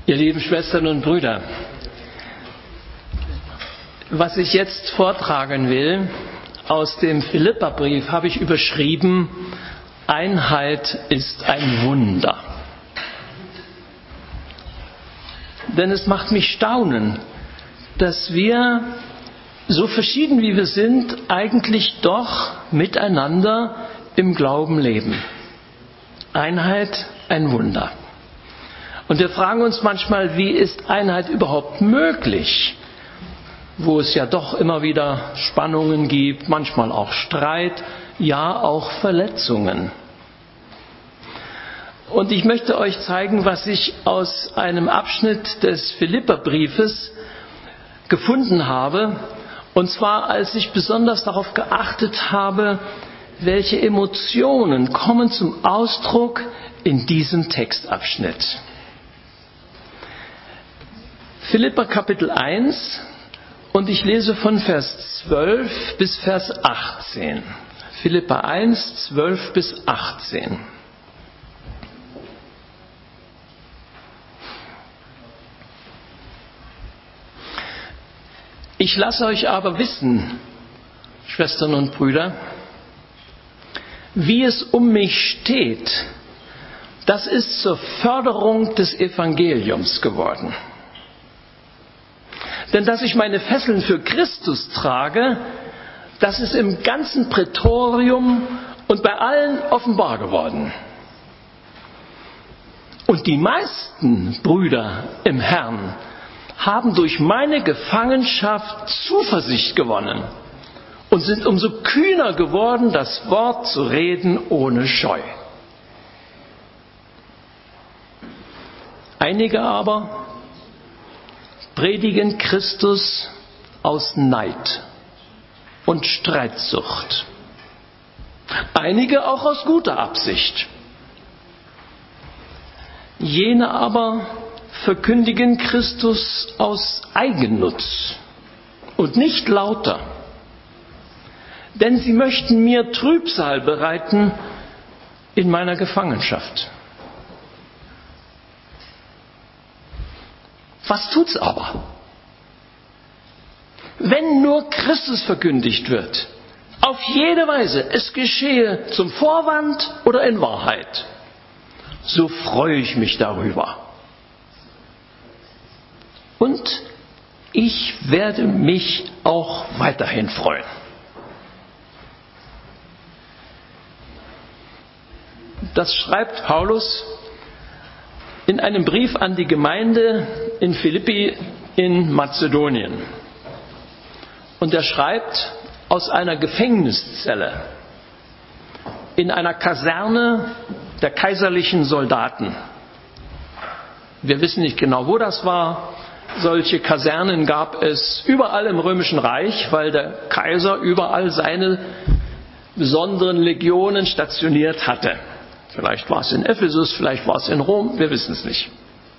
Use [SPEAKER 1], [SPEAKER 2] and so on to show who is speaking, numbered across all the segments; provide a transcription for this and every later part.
[SPEAKER 1] Ihr lieben Schwestern und Brüder, was ich jetzt vortragen will aus dem Philipperbrief, habe ich überschrieben: Einheit ist ein Wunder. Denn es macht mich staunen, dass wir, so verschieden wie wir sind, eigentlich doch miteinander im Glauben leben. Einheit, ein Wunder. Und wir fragen uns manchmal, wie ist Einheit überhaupt möglich? Wo es ja doch immer wieder Spannungen gibt, manchmal auch Streit, ja auch Verletzungen. Und ich möchte euch zeigen, was ich aus einem Abschnitt des Philipperbriefes gefunden habe. Und zwar, als ich besonders darauf geachtet habe, welche Emotionen kommen zum Ausdruck in diesem Textabschnitt. Philipper Kapitel 1, und ich lese von Vers 12 bis Vers 18. Philipper 1, 12 bis 18. Ich lasse euch aber wissen, Schwestern und Brüder, wie es um mich steht. Das ist zur Förderung des Evangeliums geworden. Denn dass ich meine Fesseln für Christus trage, das ist im ganzen Prätorium und bei allen offenbar geworden. Und die meisten Brüder im Herrn haben durch meine Gefangenschaft Zuversicht gewonnen und sind umso kühner geworden, das Wort zu reden ohne Scheu. Einige aber predigen Christus aus Neid und Streitsucht. Einige auch aus guter Absicht. Jene aber verkündigen Christus aus Eigennutz und nicht lauter, denn sie möchten mir Trübsal bereiten in meiner Gefangenschaft. Was tut's aber? Wenn nur Christus verkündigt wird, auf jede Weise, es geschehe zum Vorwand oder in Wahrheit, so freue ich mich darüber. Und ich werde mich auch weiterhin freuen. Das schreibt Paulus in einem Brief an die Gemeinde in Philippi in Mazedonien. Und er schreibt aus einer Gefängniszelle in einer Kaserne der kaiserlichen Soldaten. Wir wissen nicht genau, wo das war. Solche Kasernen gab es überall im Römischen Reich, weil der Kaiser überall seine besonderen Legionen stationiert hatte. Vielleicht war es in Ephesus, vielleicht war es in Rom, wir wissen es nicht.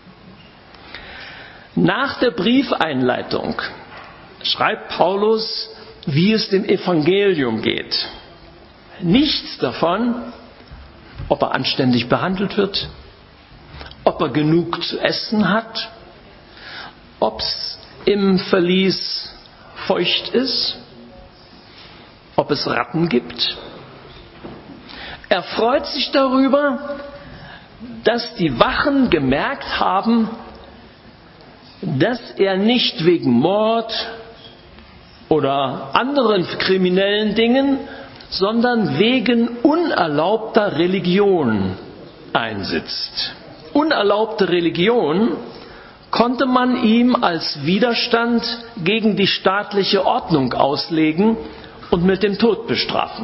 [SPEAKER 1] Nach der Briefeinleitung schreibt Paulus, wie es dem Evangelium geht. Nichts davon, ob er anständig behandelt wird, ob er genug zu essen hat, ob es im Verlies feucht ist, ob es Ratten gibt. Er freut sich darüber, dass die Wachen gemerkt haben, dass er nicht wegen Mord oder anderen kriminellen Dingen, sondern wegen unerlaubter Religion einsitzt. Unerlaubte Religion konnte man ihm als Widerstand gegen die staatliche Ordnung auslegen und mit dem Tod bestrafen.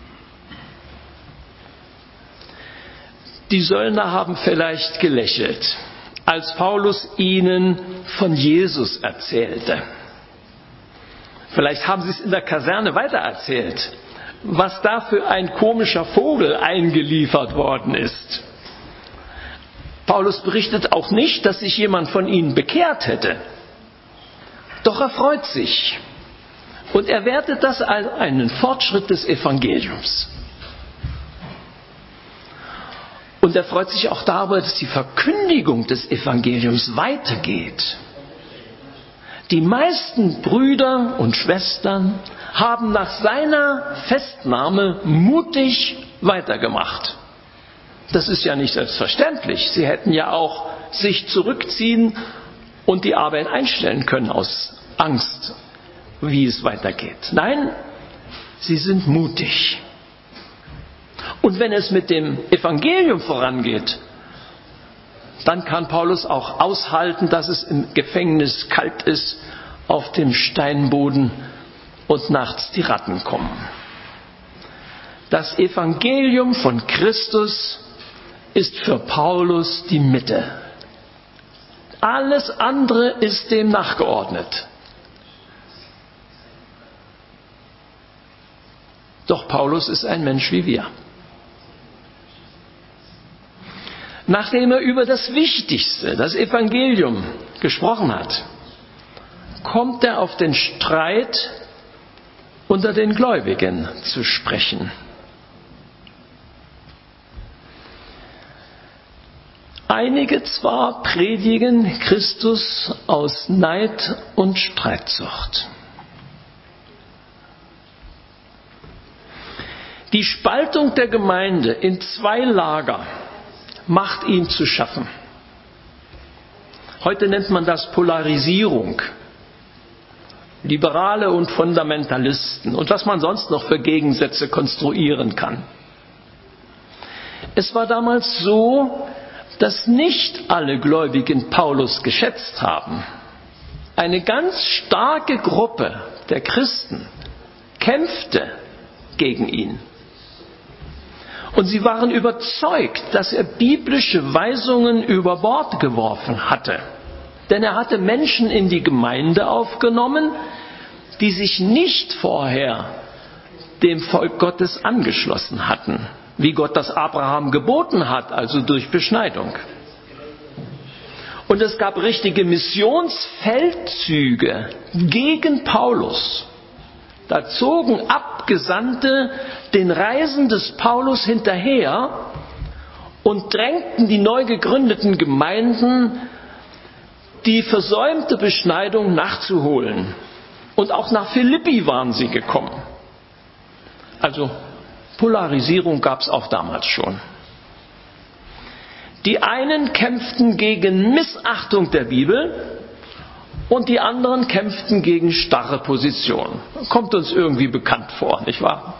[SPEAKER 1] Die Söldner haben vielleicht gelächelt, als Paulus ihnen von Jesus erzählte. Vielleicht haben sie es in der Kaserne weitererzählt, was da für ein komischer Vogel eingeliefert worden ist. Paulus berichtet auch nicht, dass sich jemand von ihnen bekehrt hätte. Doch er freut sich und er wertet das als einen Fortschritt des Evangeliums. Und er freut sich auch darüber, dass die Verkündigung des Evangeliums weitergeht. Die meisten Brüder und Schwestern haben nach seiner Festnahme mutig weitergemacht. Das ist ja nicht selbstverständlich. Sie hätten ja auch sich zurückziehen und die Arbeit einstellen können aus Angst, wie es weitergeht. Nein, sie sind mutig. Und wenn es mit dem Evangelium vorangeht, dann kann Paulus auch aushalten, dass es im Gefängnis kalt ist, auf dem Steinboden und nachts die Ratten kommen. Das Evangelium von Christus ist für Paulus die Mitte. Alles andere ist dem nachgeordnet. Doch Paulus ist ein Mensch wie wir. Nachdem er über das Wichtigste, das Evangelium, gesprochen hat, kommt er auf den Streit unter den Gläubigen zu sprechen. Einige zwar predigen Christus aus Neid und Streitsucht. Die Spaltung der Gemeinde in zwei Lager macht ihm zu schaffen. Heute nennt man das Polarisierung. Liberale und Fundamentalisten und was man sonst noch für Gegensätze konstruieren kann. Es war damals so, dass nicht alle Gläubigen Paulus geschätzt haben. Eine ganz starke Gruppe der Christen kämpfte gegen ihn. Und sie waren überzeugt, dass er biblische Weisungen über Bord geworfen hatte. Denn er hatte Menschen in die Gemeinde aufgenommen, die sich nicht vorher dem Volk Gottes angeschlossen hatten, wie Gott das Abraham geboten hat, also durch Beschneidung. Und es gab richtige Missionsfeldzüge gegen Paulus. Da zogen Abgesandte den Reisen des Paulus hinterher und drängten die neu gegründeten Gemeinden, die versäumte Beschneidung nachzuholen. Und auch nach Philippi waren sie gekommen. Also Polarisierung gab es auch damals schon. Die einen kämpften gegen Missachtung der Bibel und die anderen kämpften gegen starre Positionen. Kommt uns irgendwie bekannt vor, nicht wahr?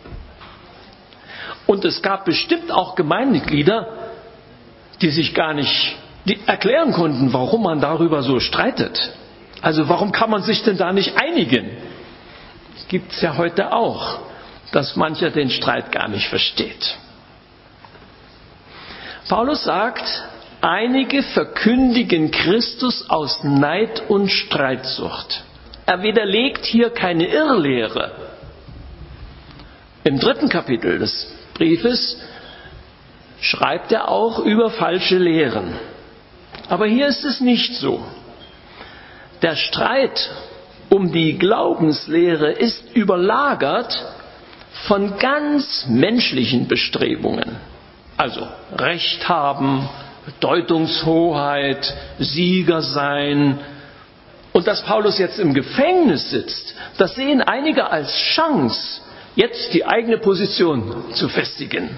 [SPEAKER 1] Und es gab bestimmt auch Gemeindeglieder, die sich gar nicht erklären konnten, warum man darüber so streitet. Also warum kann man sich denn da nicht einigen? Das gibt es ja heute auch, dass mancher den Streit gar nicht versteht. Paulus sagt, einige verkündigen Christus aus Neid und Streitsucht. Er widerlegt hier keine Irrlehre. Im 3. Kapitel des Briefes schreibt er auch über falsche Lehren. Aber hier ist es nicht so. Der Streit um die Glaubenslehre ist überlagert von ganz menschlichen Bestrebungen. Also Recht haben, Deutungshoheit, Sieger sein. Und dass Paulus jetzt im Gefängnis sitzt, das sehen einige als Chance, jetzt die eigene Position zu festigen.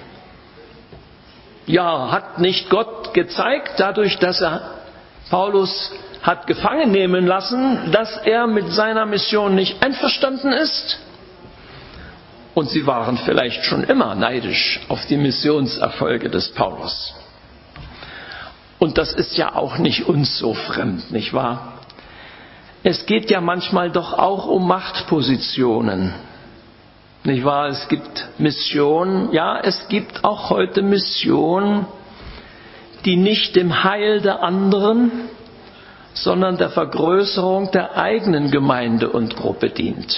[SPEAKER 1] Ja, hat nicht Gott gezeigt, dadurch, dass er Paulus hat gefangen nehmen lassen, dass er mit seiner Mission nicht einverstanden ist? Und sie waren vielleicht schon immer neidisch auf die Missionserfolge des Paulus. Und das ist ja auch nicht uns so fremd, nicht wahr? Es geht ja manchmal doch auch um Machtpositionen. Nicht wahr? Es gibt Missionen, ja, es gibt auch heute Missionen, die nicht dem Heil der anderen, sondern der Vergrößerung der eigenen Gemeinde und Gruppe dient.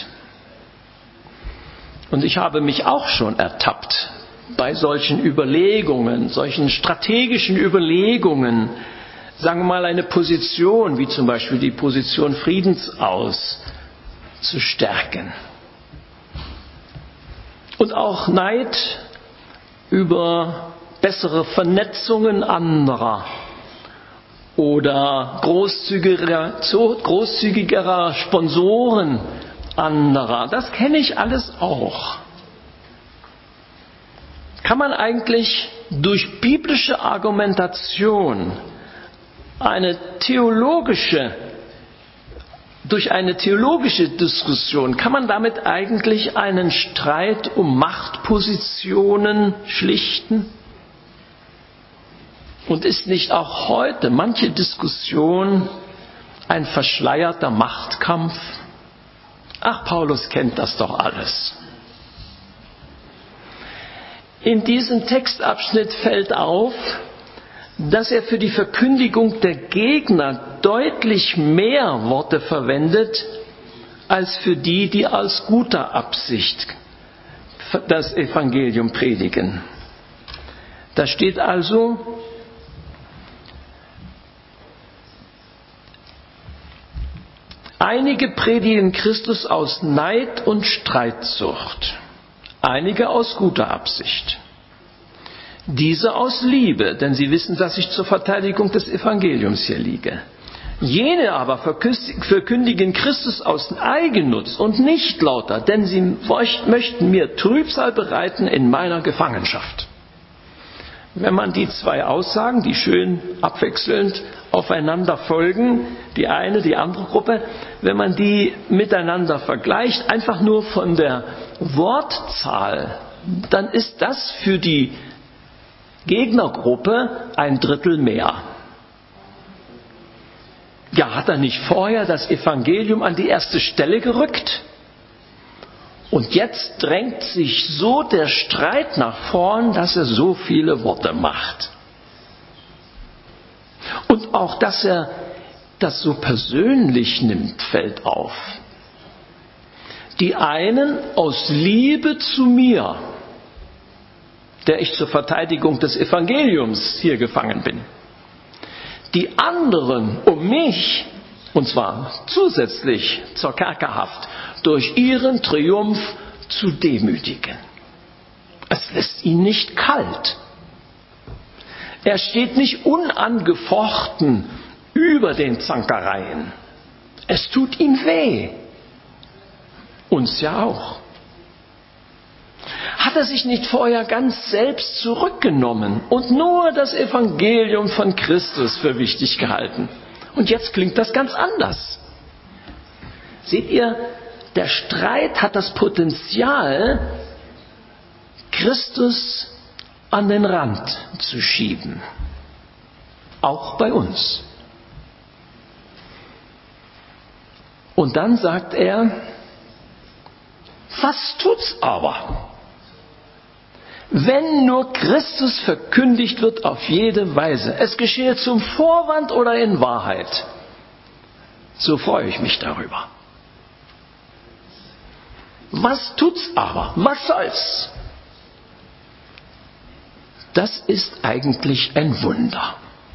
[SPEAKER 1] Und ich habe mich auch schon ertappt bei solchen Überlegungen, solchen strategischen Überlegungen, sagen wir mal eine Position, wie zum Beispiel die Position Friedens aus, zu stärken. Und auch Neid über bessere Vernetzungen anderer oder großzügigerer Sponsoren anderer. Das kenne ich alles auch. Kann man eigentlich durch biblische Argumentation durch eine theologische Diskussion, kann man damit eigentlich einen Streit um Machtpositionen schlichten? Und ist nicht auch heute manche Diskussion ein verschleierter Machtkampf? Ach, Paulus kennt das doch alles. In diesem Textabschnitt fällt auf, dass er für die Verkündigung der Gegner deutlich mehr Worte verwendet, als für die, die aus guter Absicht das Evangelium predigen. Da steht also: Einige predigen Christus aus Neid und Streitsucht, einige aus guter Absicht. Diese aus Liebe, denn sie wissen, dass ich zur Verteidigung des Evangeliums hier liege. Jene aber verkündigen Christus aus Eigennutz und nicht lauter, denn sie möchten mir Trübsal bereiten in meiner Gefangenschaft. Wenn man die zwei Aussagen, die schön abwechselnd aufeinander folgen, die eine, die andere Gruppe, wenn man die miteinander vergleicht, einfach nur von der Wortzahl, dann ist das für die Gegnergruppe 1/3 mehr. Ja, hat er nicht vorher das Evangelium an die erste Stelle gerückt? Und jetzt drängt sich so der Streit nach vorn, dass er so viele Worte macht. Und auch, dass er das so persönlich nimmt, fällt auf. Die einen aus Liebe zu mir, der ich zur Verteidigung des Evangeliums hier gefangen bin. Die anderen um mich, und zwar zusätzlich zur Kerkerhaft, durch ihren Triumph zu demütigen. Es lässt ihn nicht kalt. Er steht nicht unangefochten über den Zankereien. Es tut ihm weh. Uns ja auch. Hat er sich nicht vorher ganz selbst zurückgenommen und nur das Evangelium von Christus für wichtig gehalten? Und jetzt klingt das ganz anders. Seht ihr, der Streit hat das Potenzial, Christus an den Rand zu schieben. Auch bei uns. Und dann sagt er, was tut's aber? Wenn nur Christus verkündigt wird auf jede Weise, es geschehe zum Vorwand oder in Wahrheit, so freue ich mich darüber. Was tut's aber? Was soll's? Das ist eigentlich ein Wunder.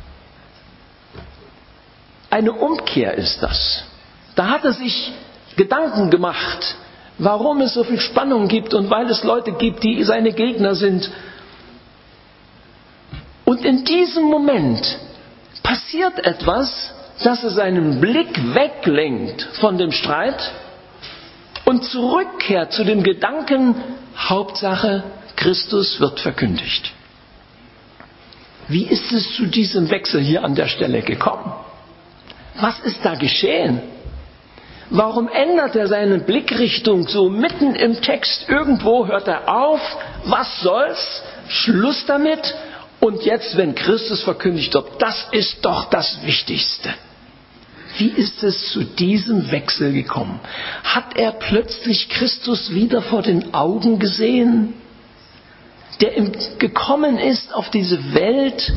[SPEAKER 1] Eine Umkehr ist das. Da hat er sich Gedanken gemacht, warum es so viel Spannung gibt und weil es Leute gibt, die seine Gegner sind. Und in diesem Moment passiert etwas, dass er seinen Blick weglenkt von dem Streit und zurückkehrt zu dem Gedanken, Hauptsache, Christus wird verkündigt. Wie ist es zu diesem Wechsel hier an der Stelle gekommen? Was ist da geschehen? Warum ändert er seine Blickrichtung so mitten im Text? Irgendwo hört er auf. Was soll's? Schluss damit. Und jetzt, wenn Christus verkündigt wird, das ist doch das Wichtigste. Wie ist es zu diesem Wechsel gekommen? Hat er plötzlich Christus wieder vor den Augen gesehen, der gekommen ist auf diese Welt,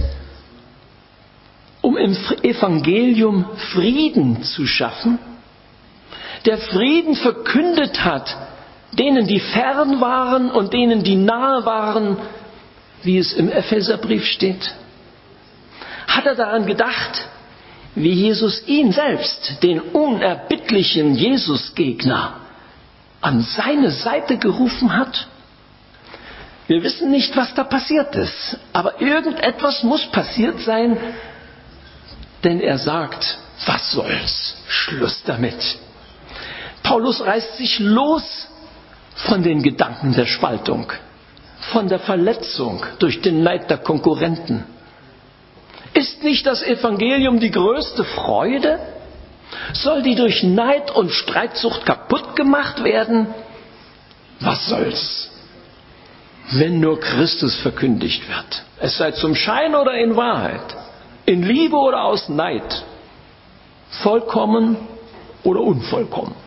[SPEAKER 1] um im Evangelium Frieden zu schaffen? Der Frieden verkündet hat, denen, die fern waren und denen, die nahe waren, wie es im Epheserbrief steht. Hat er daran gedacht, wie Jesus ihn selbst, den unerbittlichen Jesusgegner, an seine Seite gerufen hat? Wir wissen nicht, was da passiert ist, aber irgendetwas muss passiert sein, denn er sagt, was soll's, Schluss damit. Paulus reißt sich los von den Gedanken der Spaltung, von der Verletzung durch den Neid der Konkurrenten. Ist nicht das Evangelium die größte Freude? Soll die durch Neid und Streitsucht kaputt gemacht werden? Was soll's, wenn nur Christus verkündigt wird? Es sei zum Schein oder in Wahrheit, in Liebe oder aus Neid, vollkommen oder unvollkommen.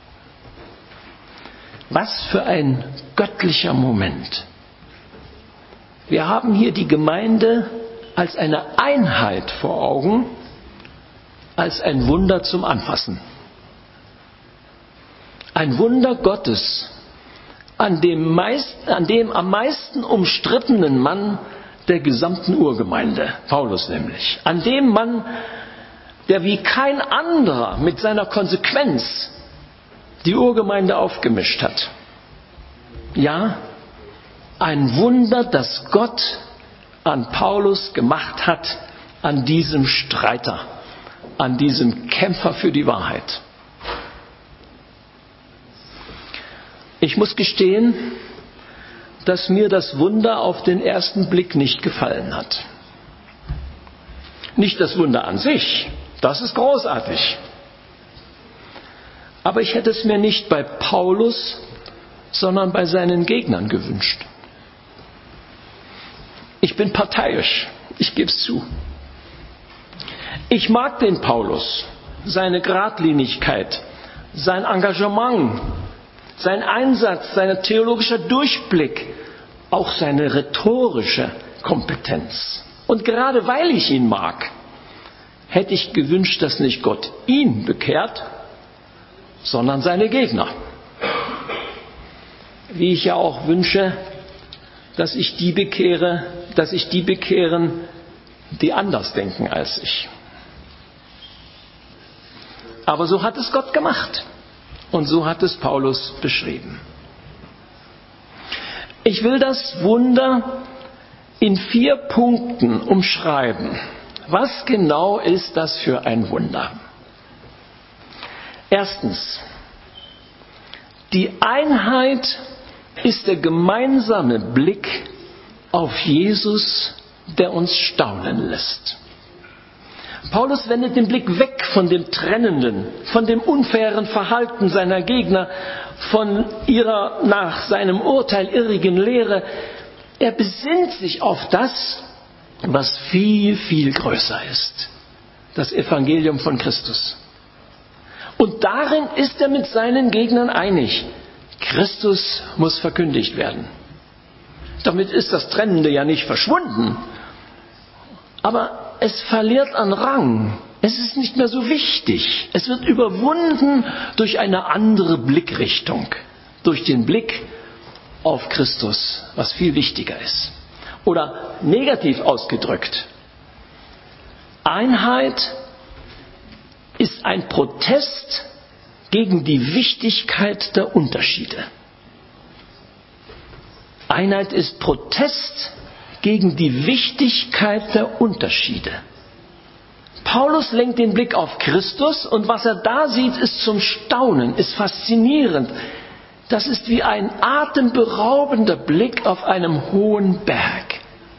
[SPEAKER 1] Was für ein göttlicher Moment. Wir haben hier die Gemeinde als eine Einheit vor Augen, als ein Wunder zum Anfassen. Ein Wunder Gottes, an dem am meisten umstrittenen Mann der gesamten Urgemeinde, Paulus nämlich. An dem Mann, der wie kein anderer mit seiner Konsequenz die Urgemeinde aufgemischt hat. Ja, ein Wunder, das Gott an Paulus gemacht hat, an diesem Streiter, an diesem Kämpfer für die Wahrheit. Ich muss gestehen, dass mir das Wunder auf den ersten Blick nicht gefallen hat. Nicht das Wunder an sich, das ist großartig. Aber ich hätte es mir nicht bei Paulus, sondern bei seinen Gegnern gewünscht. Ich bin parteiisch, ich gebe es zu. Ich mag den Paulus, seine Geradlinigkeit, sein Engagement, sein Einsatz, sein theologischer Durchblick, auch seine rhetorische Kompetenz. Und gerade weil ich ihn mag, hätte ich gewünscht, dass nicht Gott ihn bekehrt, sondern seine Gegner. Wie ich ja auch wünsche, dass ich die bekehren, die anders denken als ich. Aber so hat es Gott gemacht. Und so hat es Paulus beschrieben. Ich will das Wunder in 4 Punkten umschreiben. Was genau ist das für ein Wunder? Erstens, die Einheit ist der gemeinsame Blick auf Jesus, der uns staunen lässt. Paulus wendet den Blick weg von dem Trennenden, von dem unfairen Verhalten seiner Gegner, von ihrer nach seinem Urteil irrigen Lehre. Er besinnt sich auf das, was viel, viel größer ist. Das Evangelium von Christus. Und darin ist er mit seinen Gegnern einig. Christus muss verkündigt werden. Damit ist das Trennende ja nicht verschwunden. Aber es verliert an Rang. Es ist nicht mehr so wichtig. Es wird überwunden durch eine andere Blickrichtung. Durch den Blick auf Christus, was viel wichtiger ist. Oder negativ ausgedrückt. Einheit ist ein Protest gegen die Wichtigkeit der Unterschiede. Einheit ist Protest gegen die Wichtigkeit der Unterschiede. Paulus lenkt den Blick auf Christus und was er da sieht, ist zum Staunen, ist faszinierend. Das ist wie ein atemberaubender Blick auf einem hohen Berg.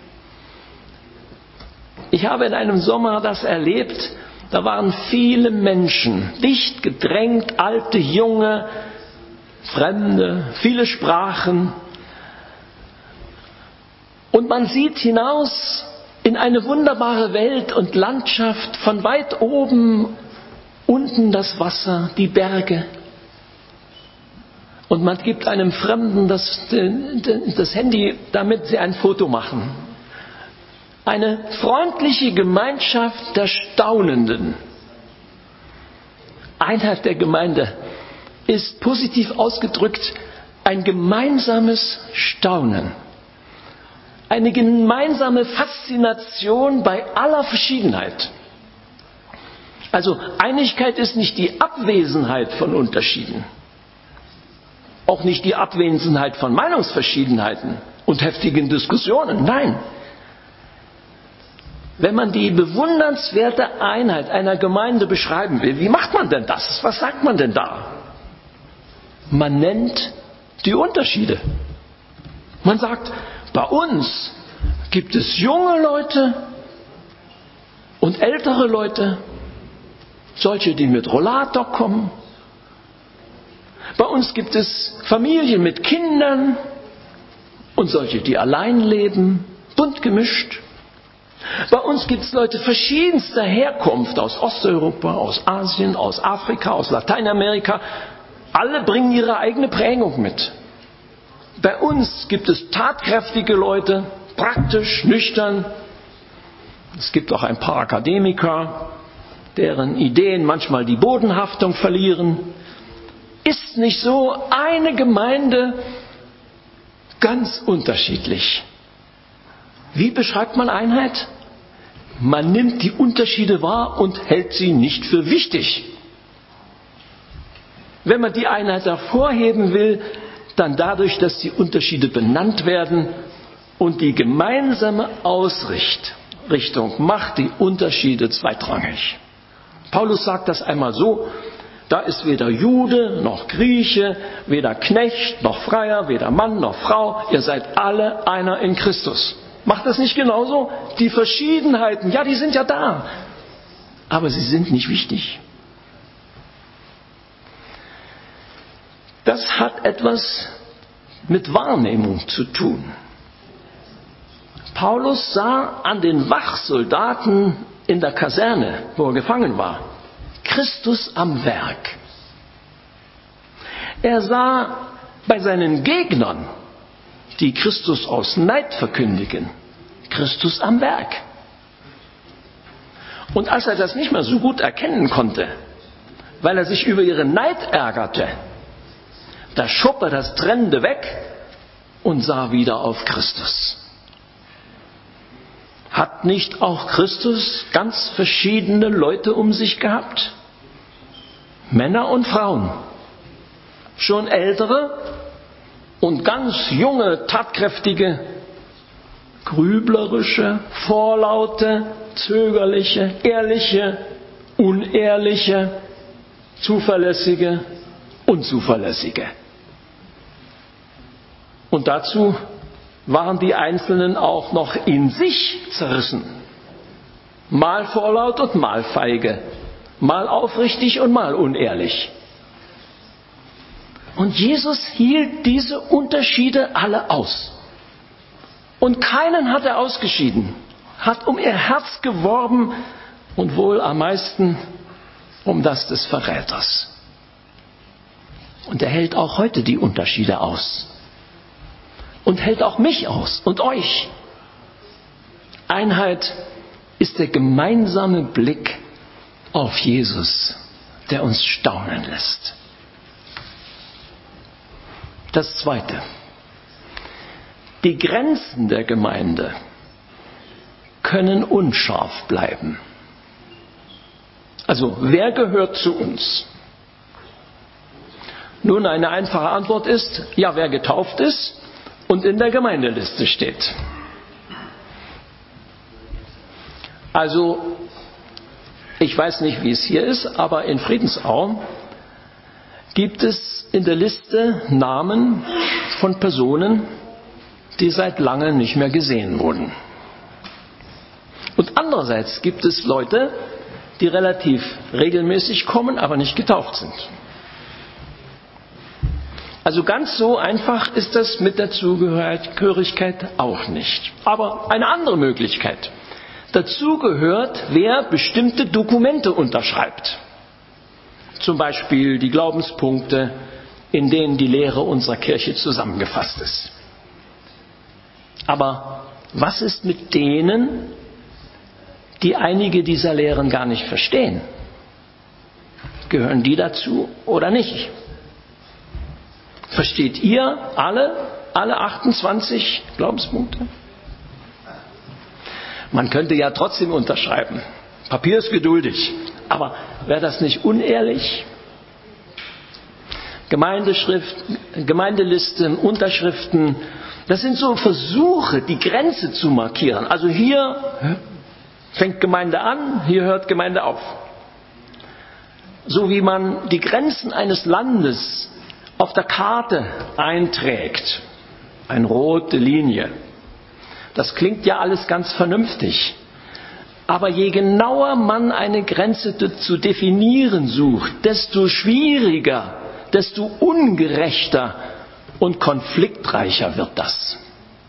[SPEAKER 1] Ich habe in einem Sommer das erlebt, da waren viele Menschen, dicht gedrängt, alte, junge, Fremde, viele Sprachen. Und man sieht hinaus in eine wunderbare Welt und Landschaft, von weit oben, unten das Wasser, die Berge. Und man gibt einem Fremden das Handy, damit sie ein Foto machen. Eine freundliche Gemeinschaft der Staunenden. Einheit der Gemeinde ist positiv ausgedrückt ein gemeinsames Staunen. Eine gemeinsame Faszination bei aller Verschiedenheit. Also Einigkeit ist nicht die Abwesenheit von Unterschieden. Auch nicht die Abwesenheit von Meinungsverschiedenheiten. und heftigen Diskussionen. Nein. Wenn man die bewundernswerte Einheit einer Gemeinde beschreiben will, wie macht man denn das? Was sagt man denn da? Man nennt die Unterschiede. Man sagt, bei uns gibt es junge Leute und ältere Leute, solche, die mit Rollator kommen. Bei uns gibt es Familien mit Kindern und solche, die allein leben, bunt gemischt. Bei uns gibt es Leute verschiedenster Herkunft, aus Osteuropa, aus Asien, aus Afrika, aus Lateinamerika. Alle bringen ihre eigene Prägung mit. Bei uns gibt es tatkräftige Leute, praktisch, nüchtern. Es gibt auch ein paar Akademiker, deren Ideen manchmal die Bodenhaftung verlieren. Ist nicht so eine Gemeinde ganz unterschiedlich? Wie beschreibt man Einheit? Man nimmt die Unterschiede wahr und hält sie nicht für wichtig. Wenn man die Einheit hervorheben will, dann dadurch, dass die Unterschiede benannt werden und die gemeinsame Ausrichtung macht die Unterschiede zweitrangig. Paulus sagt das einmal so: Da ist weder Jude noch Grieche, weder Knecht noch Freier, weder Mann noch Frau, ihr seid alle einer in Christus. Macht das nicht genauso? Die Verschiedenheiten, ja, die sind ja da, aber sie sind nicht wichtig. Das hat etwas mit Wahrnehmung zu tun. Paulus sah an den Wachsoldaten in der Kaserne, wo er gefangen war, Christus am Werk. Er sah bei seinen Gegnern, die Christus aus Neid verkündigen, Christus am Werk. Und als er das nicht mehr so gut erkennen konnte, weil er sich über ihren Neid ärgerte, da schob er das Trennende weg und sah wieder auf Christus. Hat nicht auch Christus ganz verschiedene Leute um sich gehabt? Männer und Frauen. Schon ältere und ganz junge, tatkräftige, grüblerische, vorlaute, zögerliche, ehrliche, unehrliche, zuverlässige, unzuverlässige. Und dazu waren die Einzelnen auch noch in sich zerrissen. Mal vorlaut und mal feige, mal aufrichtig und mal unehrlich. Und Jesus hielt diese Unterschiede alle aus. Und keinen hat er ausgeschieden, hat um ihr Herz geworben und wohl am meisten um das des Verräters. Und er hält auch heute die Unterschiede aus. Und hält auch mich aus und euch. Einheit ist der gemeinsame Blick auf Jesus, der uns staunen lässt. Das Zweite. Die Grenzen der Gemeinde können unscharf bleiben. Also, wer gehört zu uns? Nun, eine einfache Antwort ist, ja, wer getauft ist und in der Gemeindeliste steht. Also, ich weiß nicht, wie es hier ist, aber in Friedensau gibt es in der Liste Namen von Personen, die seit langem nicht mehr gesehen wurden. Und andererseits gibt es Leute, die relativ regelmäßig kommen, aber nicht getauft sind. Also ganz so einfach ist das mit der Zugehörigkeit auch nicht. Aber eine andere Möglichkeit. Dazu gehört, wer bestimmte Dokumente unterschreibt. Zum Beispiel die Glaubenspunkte, in denen die Lehre unserer Kirche zusammengefasst ist. Aber was ist mit denen, die einige dieser Lehren gar nicht verstehen? Gehören die dazu oder nicht? Versteht ihr alle 28 Glaubenspunkte? Man könnte ja trotzdem unterschreiben. Papier ist geduldig. Aber wäre das nicht unehrlich? Gemeindelisten, Unterschriften Das sind so Versuche, die Grenze zu markieren. Also hier fängt Gemeinde an, hier hört Gemeinde auf. So wie man die Grenzen eines Landes auf der Karte einträgt. Eine rote Linie. Das klingt ja alles ganz vernünftig. Aber je genauer man eine Grenze zu definieren sucht, desto schwieriger, desto ungerechter und konfliktreicher wird das.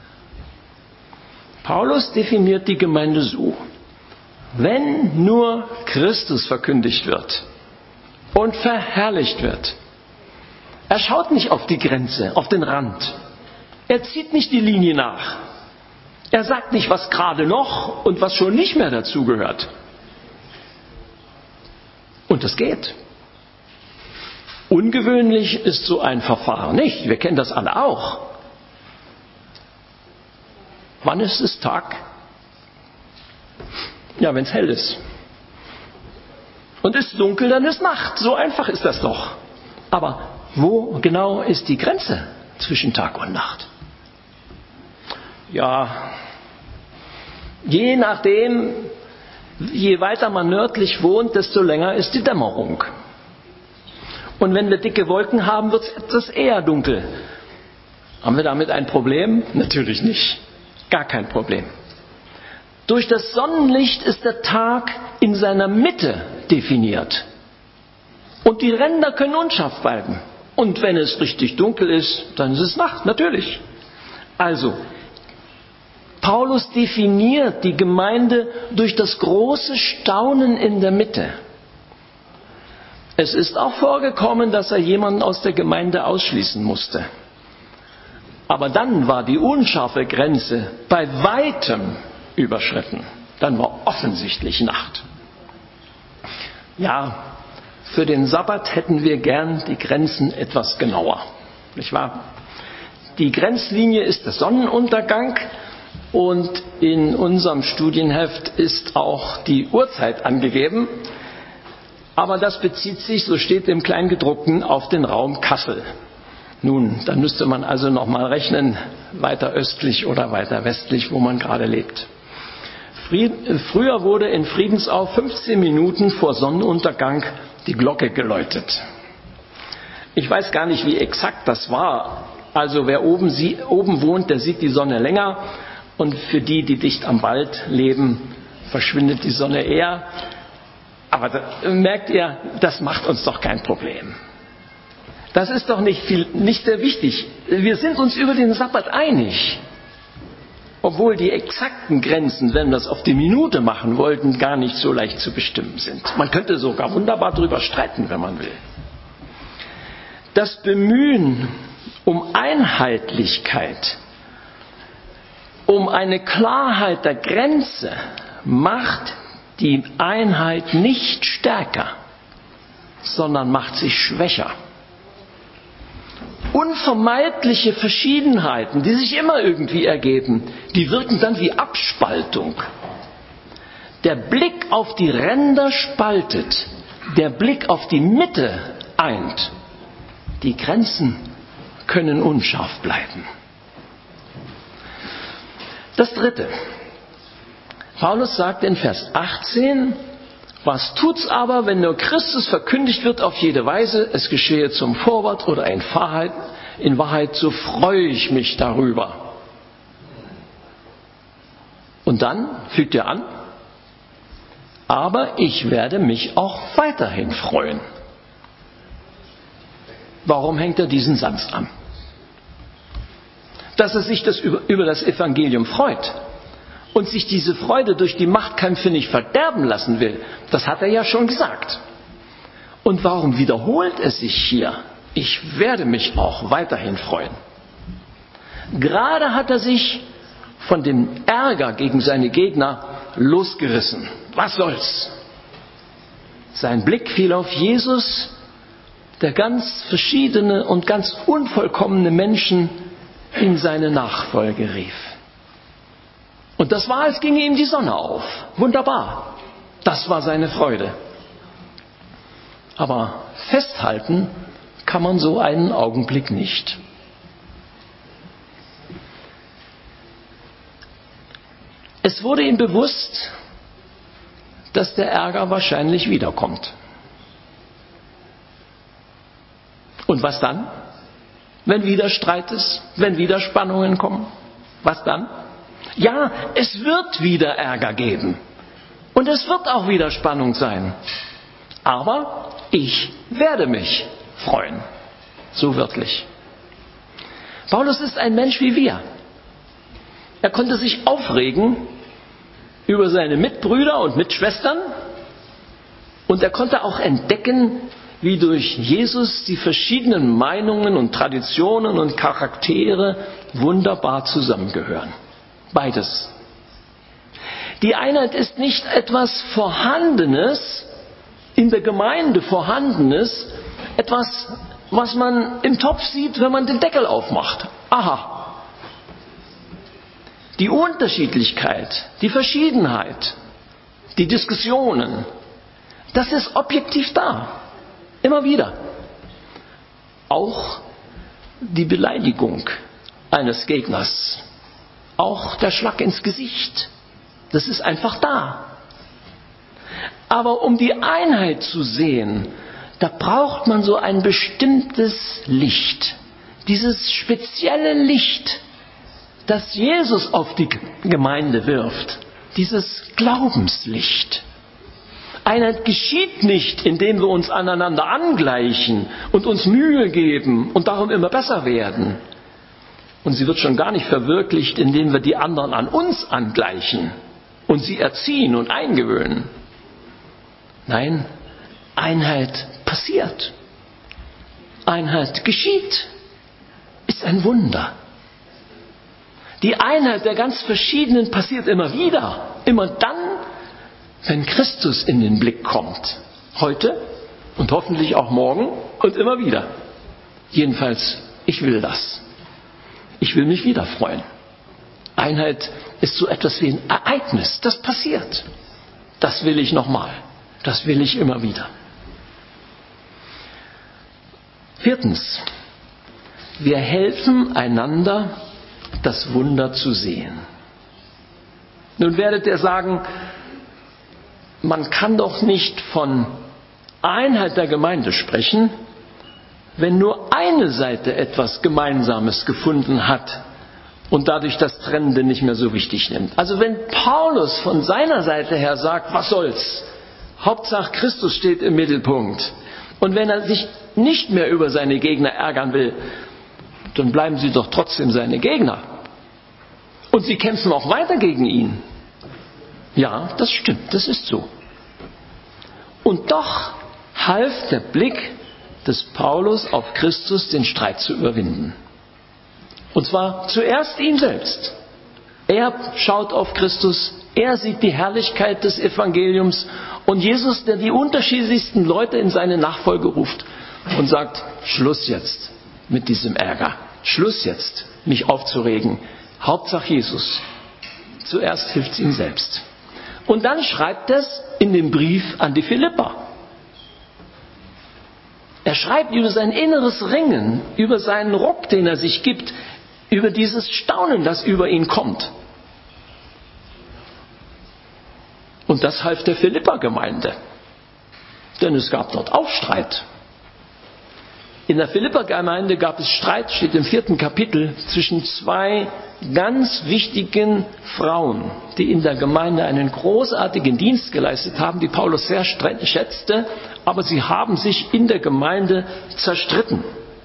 [SPEAKER 1] Paulus definiert die Gemeinde so: Wenn nur Christus verkündigt wird und verherrlicht wird. Er schaut nicht auf die Grenze, auf den Rand. Er zieht nicht die Linie nach. Er sagt nicht, was gerade noch und was schon nicht mehr dazugehört. Und das geht. Ungewöhnlich ist so ein Verfahren nicht. Wir kennen das alle auch. Wann ist es Tag? Ja, wenn es hell ist. Und ist dunkel, dann ist Nacht. So einfach ist das doch. Aber wo genau ist die Grenze zwischen Tag und Nacht? Ja, je nachdem, je weiter man nördlich wohnt, desto länger ist die Dämmerung. Und wenn wir dicke Wolken haben, wird es etwas eher dunkel. Haben wir damit ein Problem? Natürlich nicht. Gar kein Problem. Durch das Sonnenlicht ist der Tag in seiner Mitte definiert. Und die Ränder können unscharf bleiben. Und wenn es richtig dunkel ist, dann ist es Nacht, natürlich. Also, Paulus definiert die Gemeinde durch das große Staunen in der Mitte. Es ist auch vorgekommen, dass er jemanden aus der Gemeinde ausschließen musste. Aber dann war die unscharfe Grenze bei weitem überschritten. Dann war offensichtlich Nacht. Ja, für den Sabbat hätten wir gern die Grenzen etwas genauer. Nicht wahr? Die Grenzlinie ist der Sonnenuntergang und in unserem Studienheft ist auch die Uhrzeit angegeben. Aber das bezieht sich, so steht im Kleingedruckten, auf den Raum Kassel. Nun, dann müsste man also nochmal rechnen, weiter östlich oder weiter westlich, wo man gerade lebt. Früher wurde in Friedensau 15 Minuten vor Sonnenuntergang die Glocke geläutet. Ich weiß gar nicht, wie exakt das war. Also wer oben wohnt, der sieht die Sonne länger. Und für die, die dicht am Wald leben, verschwindet die Sonne eher. Aber da merkt ihr, das macht uns doch kein Problem. Das ist doch nicht sehr wichtig. Wir sind uns über den Sabbat einig. Obwohl die exakten Grenzen, wenn wir es auf die Minute machen wollten, gar nicht so leicht zu bestimmen sind. Man könnte sogar wunderbar darüber streiten, wenn man will. Das Bemühen um Einheitlichkeit, um eine Klarheit der Grenze macht die Einheit nicht stärker, sondern macht sie schwächer. Unvermeidliche Verschiedenheiten, die sich immer irgendwie ergeben, die wirken dann wie Abspaltung. Der Blick auf die Ränder spaltet, der Blick auf die Mitte eint. Die Grenzen können unscharf bleiben. Das Dritte. Paulus sagt in Vers 18, was tut's aber, wenn nur Christus verkündigt wird auf jede Weise, es geschehe zum Vorwort oder in Wahrheit, so freue ich mich darüber. Und dann fügt er an, aber ich werde mich auch weiterhin freuen. Warum hängt er diesen Satz an? Dass er sich über das Evangelium freut und sich diese Freude durch die Machtkämpfe nicht verderben lassen will, das hat er ja schon gesagt. Und warum wiederholt es sich hier? Ich werde mich auch weiterhin freuen. Gerade hat er sich von dem Ärger gegen seine Gegner losgerissen. Was soll's? Sein Blick fiel auf Jesus, der ganz verschiedene und ganz unvollkommene Menschen in seine Nachfolge rief. Und das war, als ginge ihm die Sonne auf. Wunderbar. Das war seine Freude. Aber festhalten kann man so einen Augenblick nicht. Es wurde ihm bewusst, dass der Ärger wahrscheinlich wiederkommt. Und was dann? Wenn wieder Streit ist, wenn wieder Spannungen kommen, was dann? Ja, es wird wieder Ärger geben. Und es wird auch wieder Spannung sein. Aber ich werde mich freuen. So wörtlich. Paulus ist ein Mensch wie wir. Er konnte sich aufregen über seine Mitbrüder und Mitschwestern. Und er konnte auch entdecken, wie durch Jesus die verschiedenen Meinungen und Traditionen und Charaktere wunderbar zusammengehören. Beides. Die Einheit ist nicht etwas Vorhandenes, in der Gemeinde Vorhandenes, etwas, was man im Topf sieht, wenn man den Deckel aufmacht. Aha. Die Unterschiedlichkeit, die Verschiedenheit, die Diskussionen, das ist objektiv da. Immer wieder. Auch die Beleidigung eines Gegners. Auch der Schlag ins Gesicht. Das ist einfach da. Aber um die Einheit zu sehen, da braucht man so ein bestimmtes Licht. Dieses spezielle Licht, das Jesus auf die Gemeinde wirft. Dieses Glaubenslicht. Einheit geschieht nicht, indem wir uns aneinander angleichen und uns Mühe geben und darum immer besser werden. Und sie wird schon gar nicht verwirklicht, indem wir die anderen an uns angleichen und sie erziehen und eingewöhnen. Nein, Einheit passiert. Einheit geschieht. Ist ein Wunder. Die Einheit der ganz Verschiedenen passiert immer wieder. Immer dann, wenn Christus in den Blick kommt. Heute und hoffentlich auch morgen und immer wieder. Jedenfalls, ich will das. Ich will mich wieder freuen. Einheit ist so etwas wie ein Ereignis. Das passiert. Das will ich nochmal. Das will ich immer wieder. 4. Wir helfen einander, das Wunder zu sehen. Nun werdet ihr sagen, man kann doch nicht von Einheit der Gemeinde sprechen, wenn nur eine Seite etwas Gemeinsames gefunden hat und dadurch das Trennende nicht mehr so wichtig nimmt. Also wenn Paulus von seiner Seite her sagt, was soll's? Hauptsache Christus steht im Mittelpunkt. Und wenn er sich nicht mehr über seine Gegner ärgern will, dann bleiben sie doch trotzdem seine Gegner. Und sie kämpfen auch weiter gegen ihn. Ja, das stimmt, das ist so. Und doch half der Blick des Paulus auf Christus, den Streit zu überwinden. Und zwar zuerst ihn selbst. Er schaut auf Christus, er sieht die Herrlichkeit des Evangeliums und Jesus, der die unterschiedlichsten Leute in seine Nachfolge ruft und sagt, Schluss jetzt mit diesem Ärger. Schluss jetzt, mich aufzuregen. Hauptsache Jesus. Zuerst hilft es ihm selbst. Und dann schreibt er es in dem Brief an die Philipper. Er schreibt über sein inneres Ringen, über seinen Ruck, den er sich gibt, über dieses Staunen, das über ihn kommt. Und das half der Philipper-Gemeinde. Denn es gab dort auch Streit. In der Philipper-Gemeinde gab es Streit, steht im 4. Kapitel, zwischen zwei ganz wichtigen Frauen, die in der Gemeinde einen großartigen Dienst geleistet haben, die Paulus sehr schätzte, aber sie haben sich in der Gemeinde zerstritten.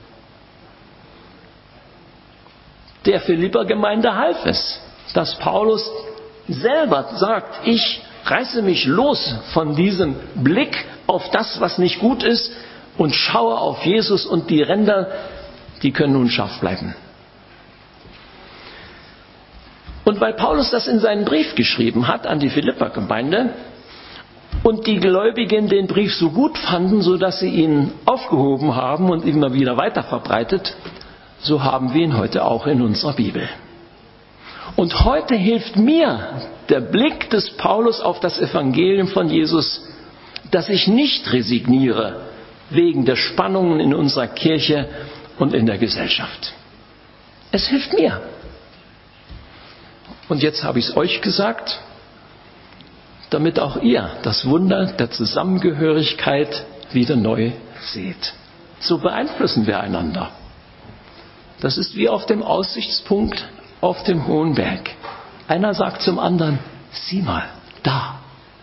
[SPEAKER 1] Der Philipper-Gemeinde half es, dass Paulus selber sagt, ich reiße mich los von diesem Blick auf das, was nicht gut ist, und schaue auf Jesus und die Ränder, die können nun scharf bleiben. Und weil Paulus das in seinen Brief geschrieben hat an die Philipper-Gemeinde und die Gläubigen den Brief so gut fanden, sodass sie ihn aufgehoben haben und immer wieder weiter verbreitet, so haben wir ihn heute auch in unserer Bibel. Und heute hilft mir der Blick des Paulus auf das Evangelium von Jesus, dass ich nicht resigniere wegen der Spannungen in unserer Kirche und in der Gesellschaft. Es hilft mir. Und jetzt habe ich es euch gesagt, damit auch ihr das Wunder der Zusammengehörigkeit wieder neu seht. So beeinflussen wir einander. Das ist wie auf dem Aussichtspunkt auf dem hohen Berg. Einer sagt zum anderen, sieh mal, da.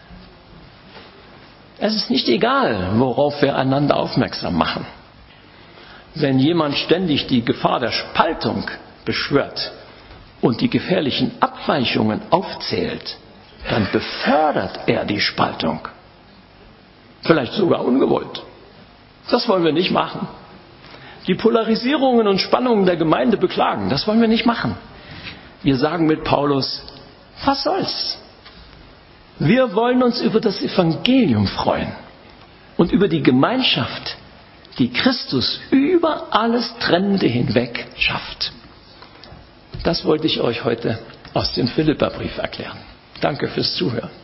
[SPEAKER 1] Es ist nicht egal, worauf wir einander aufmerksam machen. Wenn jemand ständig die Gefahr der Spaltung beschwört und die gefährlichen Abweichungen aufzählt, dann befördert er die Spaltung. Vielleicht sogar ungewollt. Das wollen wir nicht machen. Die Polarisierungen und Spannungen der Gemeinde beklagen, das wollen wir nicht machen. Wir sagen mit Paulus, was soll's? Wir wollen uns über das Evangelium freuen und über die Gemeinschaft, die Christus über alles Trennende hinweg schafft. Das wollte ich euch heute aus dem Philipperbrief erklären. Danke fürs Zuhören.